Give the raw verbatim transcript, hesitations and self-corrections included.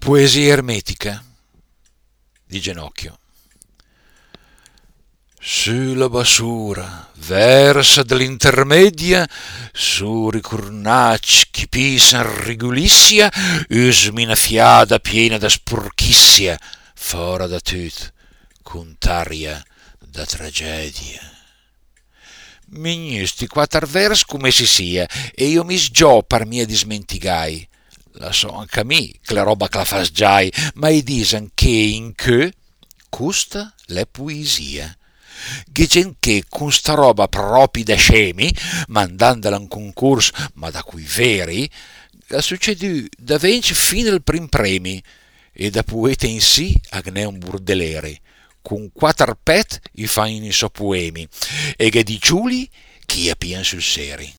Poesia ermetica di Genocchio. Sulla basura, versa dell'intermedia, su ricurnac chi pisan rigulissia, usmina fiada piena da sporchissia, fora da tut, contaria da tragedia. Mignusti quattro vers come si sia, e io mi sgio par mia dismentigai. La so anche a me, che la roba che la fas giai, ma i disan che in che custa la poesia. Che gen che con sta roba proprio da scemi, mandandola in concorso, ma da cui veri, succede da vince fino al prim premi, e da poeta in sì agne un burdelere, con quattro pet i fa in so poemi, e che di ciuli chi appien sul seri.